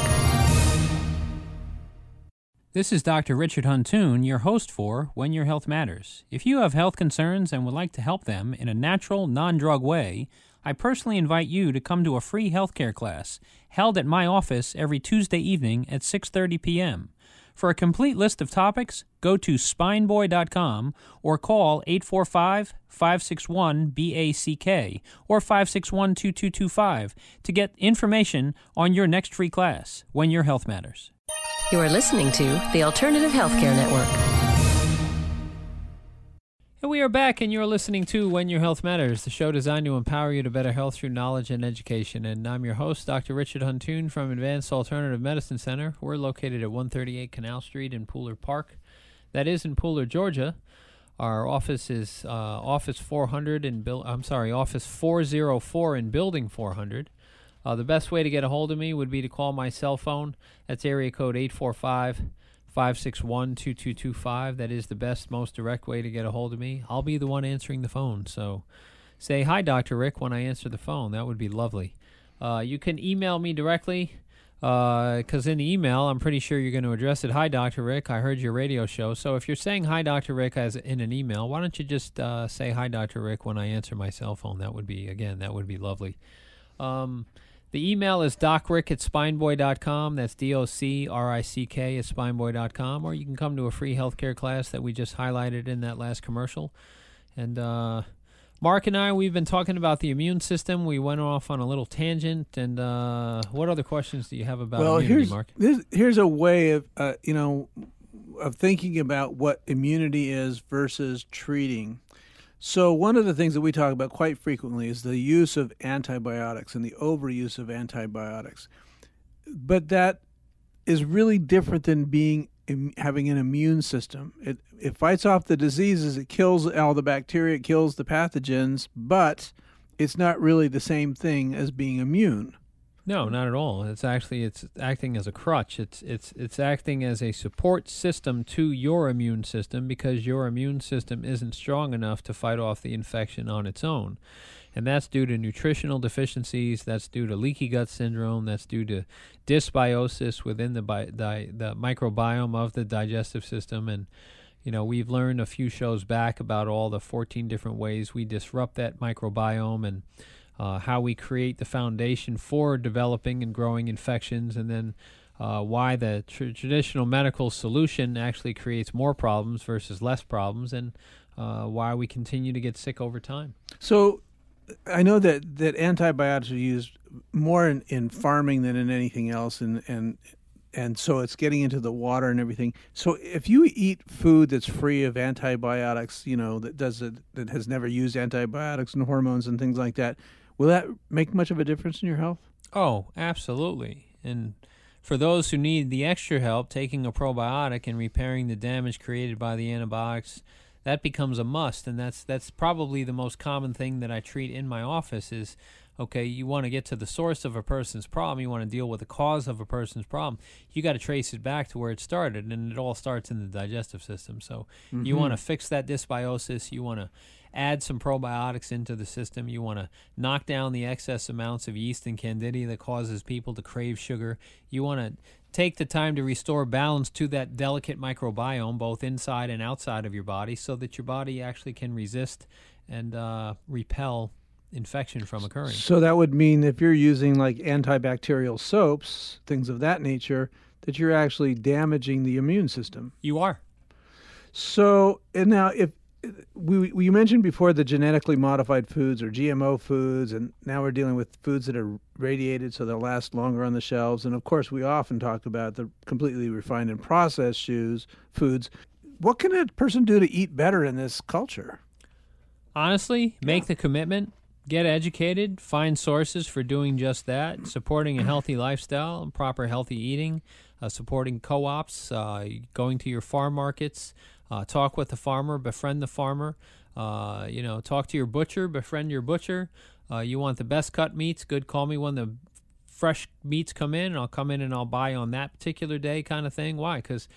This is Doctor Richard Huntoon, your host for When Your Health Matters. If you have health concerns and would like to help them in a natural, non-drug way, I personally invite you to come to a free healthcare class held at my office every Tuesday evening at six thirty p.m. For a complete list of topics, go to spine boy dot com or call eight four five, five six one, B A C K or five six one, two two two five to get information on your next free class, When Your Health Matters. You are listening to the Alternative Healthcare Network. And we are back, and you're listening to When Your Health Matters, the show designed to empower you to better health through knowledge and education. And I'm your host, Doctor Richard Huntoon from Advanced Alternative Medicine Center. We're located at one thirty-eight Canal Street in Pooler Park. That is in Pooler, Georgia. Our office is uh, Office four hundred in Bill. I'm sorry, Office four oh four in Building four hundred. Uh, the best way to get a hold of me would be to call my cell phone. That's area code eight four five, five six one, two two two five. That is the best, most direct way to get a hold of me. I'll be the one answering the phone. So say, hi, Doctor Rick, when I answer the phone. That would be lovely. Uh, you can email me directly, because uh, in the email, I'm pretty sure you're going to address it. Hi, Doctor Rick, I heard your radio show. So if you're saying hi, Doctor Rick, as in an email, why don't you just uh, say hi, Doctor Rick, when I answer my cell phone? That would be, again, that would be lovely. Um, the email is docrick at spine boy dot com. That's D O C R I C K at spine boy dot com. Or you can come to a free healthcare class that we just highlighted in that last commercial. And uh, Mark and I, we've been talking about the immune system. We went off on a little tangent. And uh, what other questions do you have about well, immunity, here's, Mark? Here's, here's a way of, uh, you know, of thinking about what immunity is versus treating. So one of the things that we talk about quite frequently is the use of antibiotics and the overuse of antibiotics. But that is really different than being having an immune system. It it fights off the diseases, it kills all the bacteria, it kills the pathogens, but it's not really the same thing as being immune. No, not at all. It's actually it's acting as a crutch. It's it's it's acting as a support system to your immune system, because your immune system isn't strong enough to fight off the infection on its own. And that's due to nutritional deficiencies, that's due to leaky gut syndrome, that's due to dysbiosis within the bi- di- the microbiome of the digestive system. And you know, we've learned a few shows back about all the fourteen different ways we disrupt that microbiome, and Uh, how we create the foundation for developing and growing infections, and then uh, why the tr- traditional medical solution actually creates more problems versus less problems, and uh, why we continue to get sick over time. So I know that, that antibiotics are used more in, in farming than in anything else, and, and and so it's getting into the water and everything. So if you eat food that's free of antibiotics, you know, that does it, that has never used antibiotics and hormones and things like that, will that make much of a difference in your health? Oh, absolutely. And for those who need the extra help, taking a probiotic and repairing the damage created by the antibiotics, that becomes a must. And that's that's probably the most common thing that I treat in my office is Okay, you want to get to the source of a person's problem. You want to deal with the cause of a person's problem. You got to trace it back to where it started, and it all starts in the digestive system. So mm-hmm. you want to fix that dysbiosis. You want to add some probiotics into the system. You want to knock down the excess amounts of yeast and candida that causes people to crave sugar. You want to take the time to restore balance to that delicate microbiome, both inside and outside of your body, so that your body actually can resist and uh, repel infection from occurring. So that would mean if you're using like antibacterial soaps, things of that nature, that you're actually damaging the immune system. You are. So, and now if we, we mentioned before the genetically modified foods or G M O foods, and now we're dealing with foods that are radiated so they'll last longer on the shelves. And of course, we often talk about the completely refined and processed shoes, foods. What can a person do to eat better in this culture? Honestly, make yeah. the commitment. Get educated, find sources for doing just that, supporting a healthy lifestyle and proper healthy eating, uh, supporting co-ops, uh, going to your farm markets, uh, talk with the farmer, befriend the farmer, uh, you know, talk to your butcher, befriend your butcher. Uh, you want the best cut meats, good, call me when the fresh meats come in, and I'll come in and I'll buy on that particular day kind of thing. Why? Because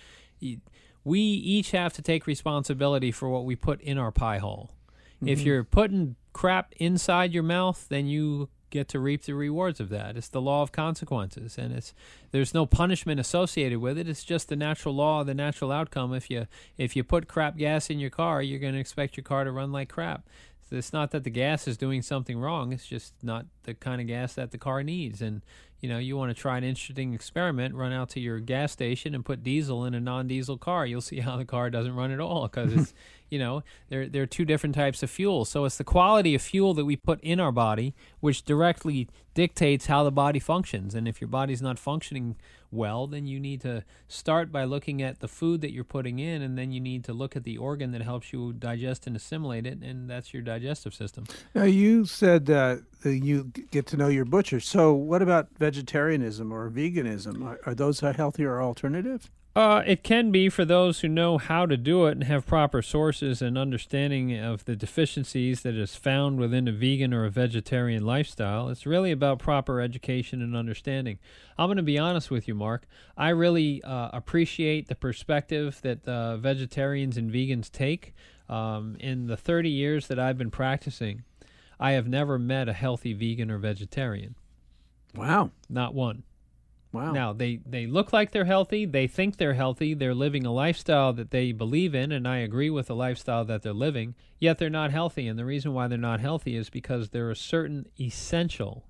we each have to take responsibility for what we put in our pie hole. Mm-hmm. If you're putting crap inside your mouth, then you get to reap the rewards of that. It's the law of consequences, and it's there's no punishment associated with it. It's just the natural law, the natural outcome. If you if you put crap gas in your car, you're going to expect your car to run like crap. So it's not that the gas is doing something wrong. It's just not the kind of gas that the car needs. And you know, you want to try an interesting experiment, run out to your gas station and put diesel in a non-diesel car. You'll see how the car doesn't run at all, because it's, you know, there there are two different types of fuel. So it's the quality of fuel that we put in our body which directly dictates how the body functions. And if your body's not functioning well, then you need to start by looking at the food that you're putting in, and then you need to look at the organ that helps you digest and assimilate it, and that's your digestive system. Now, you said uh, you get to know your butcher. So what about vegetarianism or veganism? Are, are those a healthier alternative? Uh, it can be for those who know how to do it and have proper sources and understanding of the deficiencies that is found within a vegan or a vegetarian lifestyle. It's really about proper education and understanding. I'm going to be honest with you, Mark. I really uh, appreciate the perspective that uh, vegetarians and vegans take. Um, in the thirty years that I've been practicing, I have never met a healthy vegan or vegetarian. Wow. Not one. Wow. Now, they, they look like they're healthy. They think they're healthy. They're living a lifestyle that they believe in, and I agree with the lifestyle that they're living, yet they're not healthy. And the reason why they're not healthy is because there are certain essential,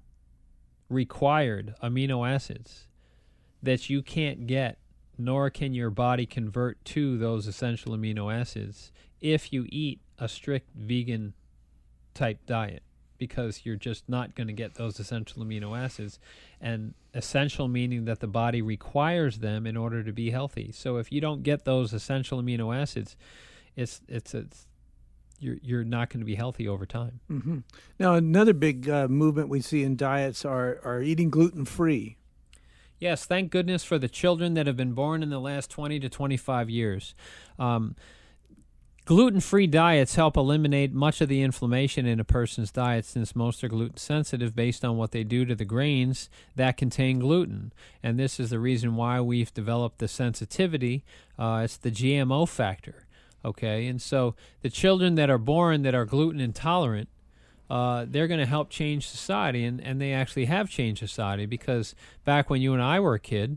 required amino acids that you can't get, nor can your body convert to those essential amino acids if you eat a strict vegan-type diet, because you're just not going to get those essential amino acids. And essential meaning that the body requires them in order to be healthy. So if you don't get those essential amino acids, it's it's it's you're you're not going to be healthy over time. Mm-hmm. Now, another big uh, movement we see in diets are are eating gluten-free. Yes, thank goodness for the children that have been born in the last twenty to twenty-five years. Um, Gluten-free diets help eliminate much of the inflammation in a person's diet, since most are gluten-sensitive based on what they do to the grains that contain gluten. And this is the reason why we've developed the sensitivity. Uh, it's the G M O factor, okay? And so the children that are born that are gluten intolerant, uh, they're going to help change society, and, and they actually have changed society, because back when you and I were a kid,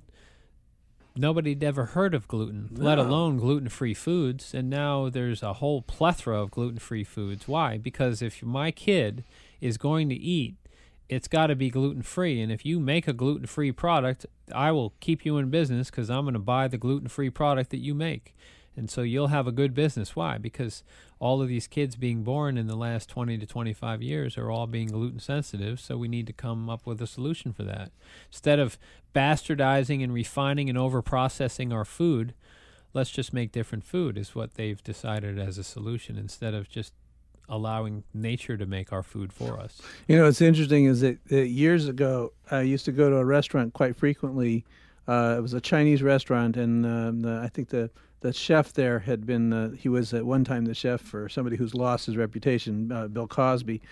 nobody had ever heard of gluten, no. let alone gluten-free foods, and now there's a whole plethora of gluten-free foods. Why? Because if my kid is going to eat, it's got to be gluten-free, and if you make a gluten-free product, I will keep you in business, because I'm going to buy the gluten-free product that you make. And so you'll have a good business. Why? Because all of these kids being born in the last twenty to twenty-five years are all being gluten sensitive, so we need to come up with a solution for that. Instead of bastardizing and refining and over-processing our food, let's just make different food, is what they've decided as a solution, instead of just allowing nature to make our food for us. You know, what's interesting is that, that years ago, I used to go to a restaurant quite frequently. Uh, it was a Chinese restaurant, and um, the, I think the The chef there had been, uh, he was at one time the chef for somebody who's lost his reputation, uh, Bill Cosby.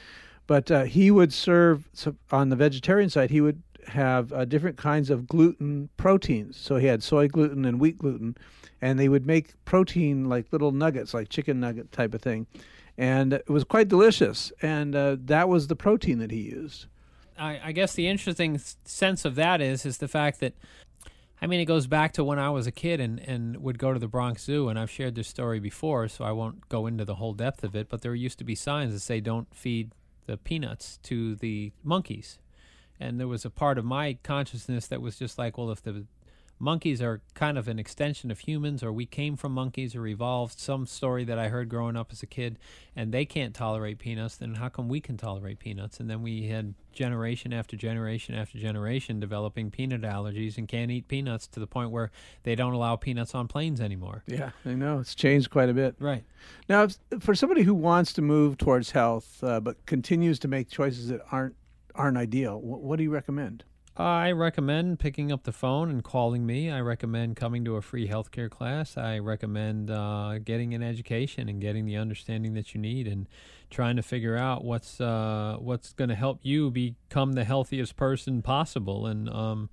But uh, he would serve, so on the vegetarian side, he would have uh, different kinds of gluten proteins. So he had soy gluten and wheat gluten, and they would make protein like little nuggets, like chicken nugget type of thing. And it was quite delicious, and uh, that was the protein that he used. I, I guess the interesting sense of that is is the fact that, I mean, it goes back to when I was a kid and, and would go to the Bronx Zoo, and I've shared this story before, so I won't go into the whole depth of it, but there used to be signs that say don't feed the peanuts to the monkeys. And there was a part of my consciousness that was just like, well, if the monkeys are kind of an extension of humans, or we came from monkeys or evolved, some story that I heard growing up as a kid, and they can't tolerate peanuts, then how come we can tolerate peanuts? And then we had generation after generation after generation developing peanut allergies and can't eat peanuts to the point where they don't allow peanuts on planes anymore. Yeah, I know. It's changed quite a bit. Right. Now, if, for somebody who wants to move towards health uh, but continues to make choices that aren't aren't ideal, what, what do you recommend? I recommend picking up the phone and calling me. I recommend coming to a free healthcare class. I recommend uh, getting an education and getting the understanding that you need and trying to figure out what's uh, what's going to help you become the healthiest person possible. And, um,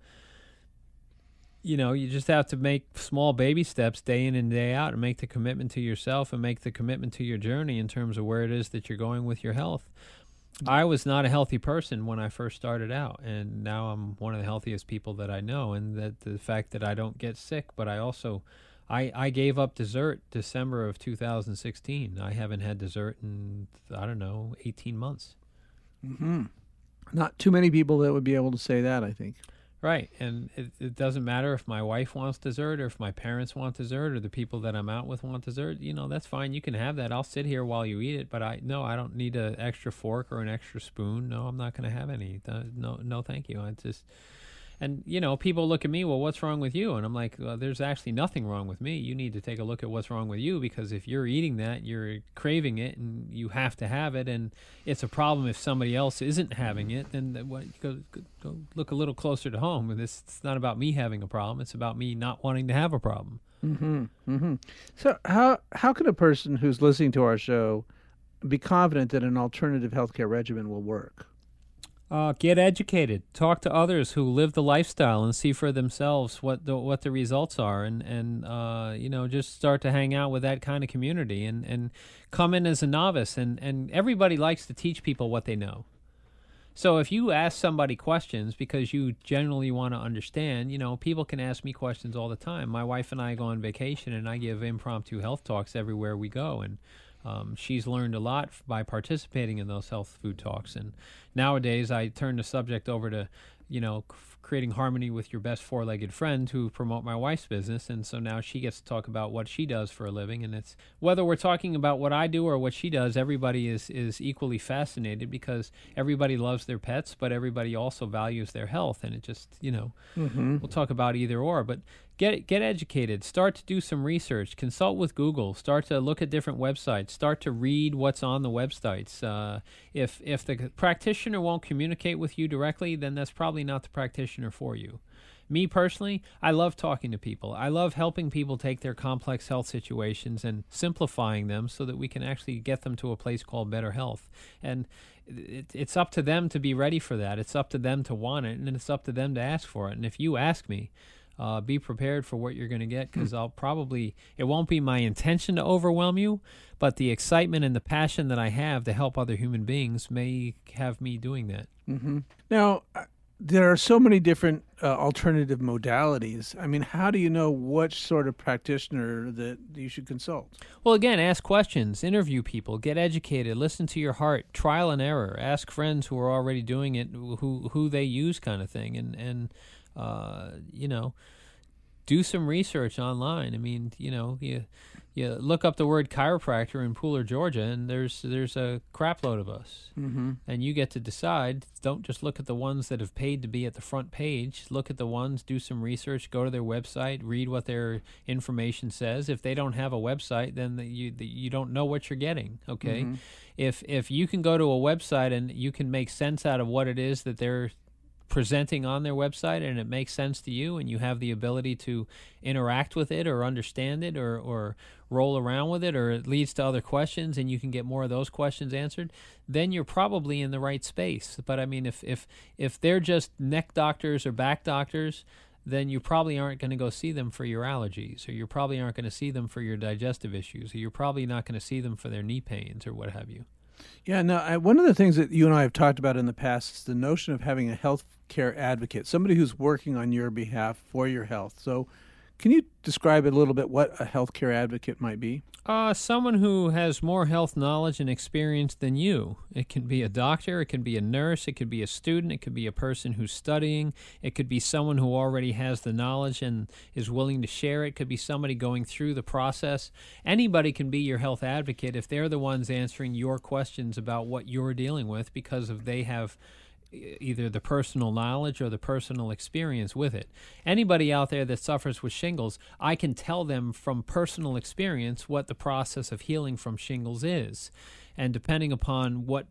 you know, you just have to make small baby steps day in and day out and make the commitment to yourself and make the commitment to your journey in terms of where it is that you're going with your health. I was not a healthy person when I first started out, and now I'm one of the healthiest people that I know. And that the fact that I don't get sick, but I also, I, I gave up dessert December of two thousand sixteen. I haven't had dessert in, I don't know, eighteen months. Mm-hmm. Not too many people that would be able to say that, I think. Right, and it, it doesn't matter if my wife wants dessert or if my parents want dessert or the people that I'm out with want dessert. You know, that's fine. You can have that. I'll sit here while you eat it, but I no, I don't need an extra fork or an extra spoon. No, I'm not going to have any. Uh, no, no, thank you. I just, and you know, people look at me. Well, what's wrong with you? And I'm like, well, there's actually nothing wrong with me. You need to take a look at what's wrong with you, because if you're eating that, you're craving it, and you have to have it, and it's a problem if somebody else isn't having it. Then what? Go, go, go look a little closer to home. And this, it's not about me having a problem. It's about me not wanting to have a problem. Mm-hmm. Mm-hmm. So how how can a person who's listening to our show be confident that an alternative healthcare regimen will work? Uh, get educated. Talk to others who live the lifestyle and see for themselves what the what the results are, and and uh, you know, just start to hang out with that kind of community, and, and come in as a novice. And, and everybody likes to teach people what they know. So if you ask somebody questions because you generally want to understand, you know, people can ask me questions all the time. My wife and I go on vacation, and I give impromptu health talks everywhere we go, and Um, she's learned a lot f- by participating in those health food talks. And nowadays I turn the subject over to, you know, c- creating harmony with your best four-legged friend to promote my wife's business. And so now she gets to talk about what she does for a living. And it's whether we're talking about what I do or what she does, everybody is, is equally fascinated, because everybody loves their pets, but everybody also values their health. And it just, you know, mm-hmm. we'll talk about either or, but Get get educated. Start to do some research. Consult with Google. Start to look at different websites. Start to read what's on the websites. Uh, if if the practitioner won't communicate with you directly, then that's probably not the practitioner for you. Me personally, I love talking to people. I love helping people take their complex health situations and simplifying them so that we can actually get them to a place called better health. And it, it's up to them to be ready for that. It's up to them to want it, and it's up to them to ask for it. And if you ask me, Uh, be prepared for what you're going to get, because I'll probably, it won't be my intention to overwhelm you, but the excitement and the passion that I have to help other human beings may have me doing that. Mm-hmm. Now, uh, there are so many different uh, alternative modalities. I mean, how do you know which sort of practitioner that you should consult? Well, again, ask questions, interview people, get educated, listen to your heart, trial and error, ask friends who are already doing it, who who they use, kind of thing, and and uh, you know, do some research online. I mean, you know, you you look up the word chiropractor in Pooler, Georgia, and there's there's a crap load of us. Mm-hmm. And you get to decide. Don't just look at the ones that have paid to be at the front page. Look at the ones, do some research, go to their website, read what their information says. If they don't have a website, then the, you the, you don't know what you're getting, okay? Mm-hmm. If if you can go to a website and you can make sense out of what it is that they're presenting on their website and it makes sense to you and you have the ability to interact with it or understand it or, or roll around with it, or it leads to other questions and you can get more of those questions answered, then you're probably in the right space. But I mean, if if if they're just neck doctors or back doctors, then you probably aren't going to go see them for your allergies, or you probably aren't going to see them for your digestive issues, or you're probably not going to see them for their knee pains or what have you. Yeah, no, I, one of the things that you and I have talked about in the past is the notion of having a health care advocate, somebody who's working on your behalf for your health. So can you describe a little bit what a health care advocate might be? Uh, someone who has more health knowledge and experience than you. It can be a doctor, it can be a nurse, it could be a student, it could be a person who's studying, it could be someone who already has the knowledge and is willing to share it, it could be somebody going through the process. Anybody can be your health advocate if they're the ones answering your questions about what you're dealing with because of they have either the personal knowledge or the personal experience with it. Anybody out there that suffers with shingles, I can tell them from personal experience what the process of healing from shingles is. And depending upon what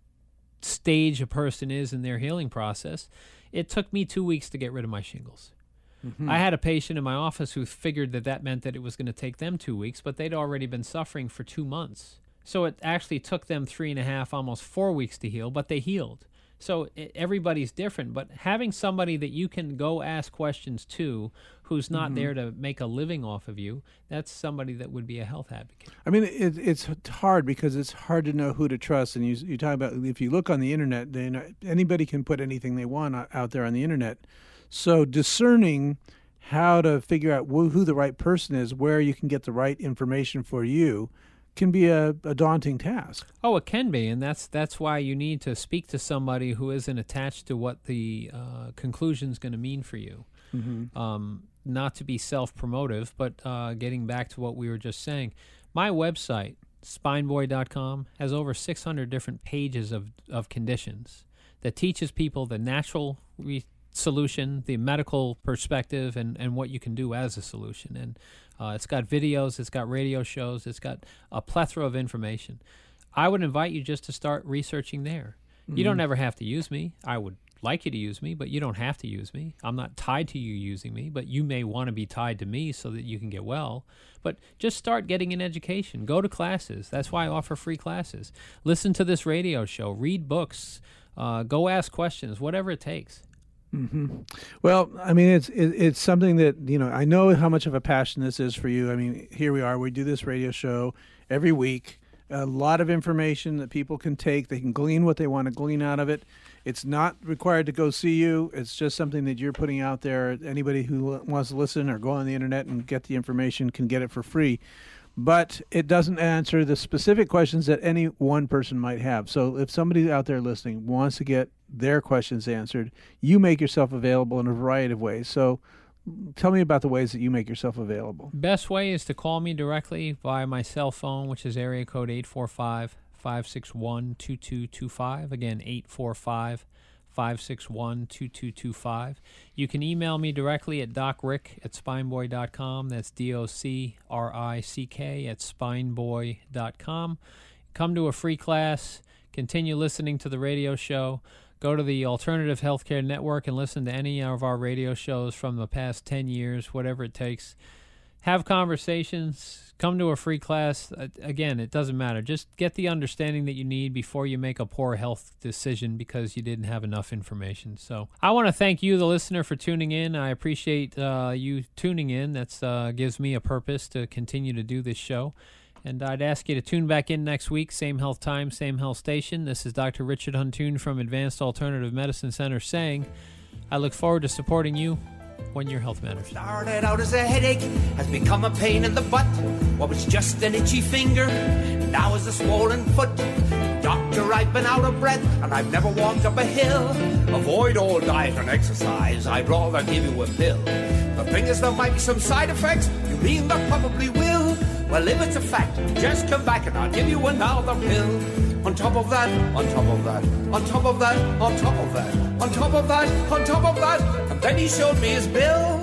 stage a person is in their healing process, it took me two weeks to get rid of my shingles. Mm-hmm. I had a patient in my office who figured that that meant that it was going to take them two weeks, but they'd already been suffering for two months. So it actually took them three and a half, almost four weeks to heal, but they healed. So it, everybody's different, but having somebody that you can go ask questions to who's not mm-hmm. there to make a living off of you, that's somebody that would be a health advocate. I mean, it, it's hard because it's hard to know who to trust. And you, you talk about if you look on the internet, then anybody can put anything they want out there on the internet. So discerning how to figure out who, who the right person is, where you can get the right information for you, can be a, a daunting task. Oh, it can be, and that's that's why you need to speak to somebody who isn't attached to what the uh, conclusion's going to mean for you. Mm-hmm. Um, not to be self-promotive, but uh, getting back to what we were just saying, my website, spine boy dot com, has over six hundred different pages of, of conditions that teaches people the natural re- solution, the medical perspective, and, and what you can do as a solution. And Uh, it's got videos, it's got radio shows, it's got a plethora of information. I would invite you just to start researching there. Mm-hmm. You don't ever have to use me. I would like you to use me, but you don't have to use me. I'm not tied to you using me, but you may want to be tied to me so that you can get well. But just start getting an education. Go to classes. That's why I offer free classes. Listen to this radio show. Read books. Uh, go ask questions, whatever it takes. Mm-hmm. Well, I mean, it's it, it's something that, you know, I know how much of a passion this is for you. I mean, here we are. We do this radio show every week. A lot of information that people can take. They can glean what they want to glean out of it. It's not required to go see you. It's just something that you're putting out there. Anybody who wants to listen or go on the internet and get the information can get it for free. But it doesn't answer the specific questions that any one person might have. So if somebody out there listening wants to get their questions answered, you make yourself available in a variety of ways. So tell me about the ways that you make yourself available. Best way is to call me directly via my cell phone, which is area code eight four five, five six one, two two two five. Again, eight four five, five six one, two two two five. You can email me directly at docrick at spineboy dot com. That's D O C R I C K at spineboy dot com. Come to a free class. Continue listening to the radio show. Go to the Alternative Healthcare Network and listen to any of our radio shows from the past ten years, whatever it takes. Have conversations. Come to a free class. Again, it doesn't matter. Just get the understanding that you need before you make a poor health decision because you didn't have enough information. So I want to thank you, the listener, for tuning in. I appreciate uh, you tuning in. That uh, gives me a purpose to continue to do this show. And I'd ask you to tune back in next week, same health time, same health station. This is Doctor Richard Huntoon from Advanced Alternative Medicine Center saying, I look forward to supporting you when your health matters. Started out as a headache, has become a pain in the butt. What was just an itchy finger, now is a swollen foot. Doctor, I've been out of breath, and I've never walked up a hill. Avoid all diet and exercise, I'd rather give you a pill. The thing is, there might be some side effects, you mean there probably will. Well, if it's a fact, just come back and I'll give you another pill. On top of that, on top of that, on top of that, on top of that, on top of that, on top of that. And then he showed me his bill.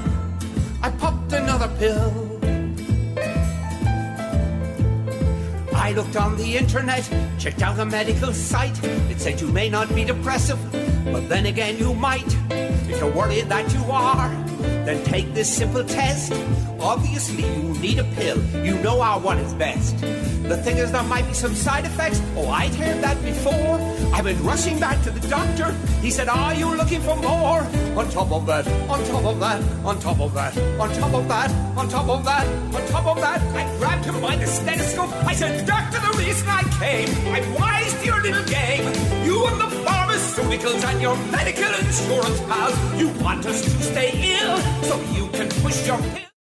I popped another pill. I looked on the internet, checked out a medical site. It said you may not be depressive, But then again you might, if you're worried that you are. Then take this simple test. Obviously you need a pill. You know our one is best. The thing is there might be some side effects. Oh, I'd heard that before. I went rushing back to the doctor. He said, are you looking for more? On top of that, on top of that, on top of that, on top of that, on top of that, on top of that, I grabbed him by the stethoscope. I said, doctor, the reason I came, I'm wise to your little game. You and the pharmaceuticals and your medical insurance pals, you want us to stay ill so you can push your pill.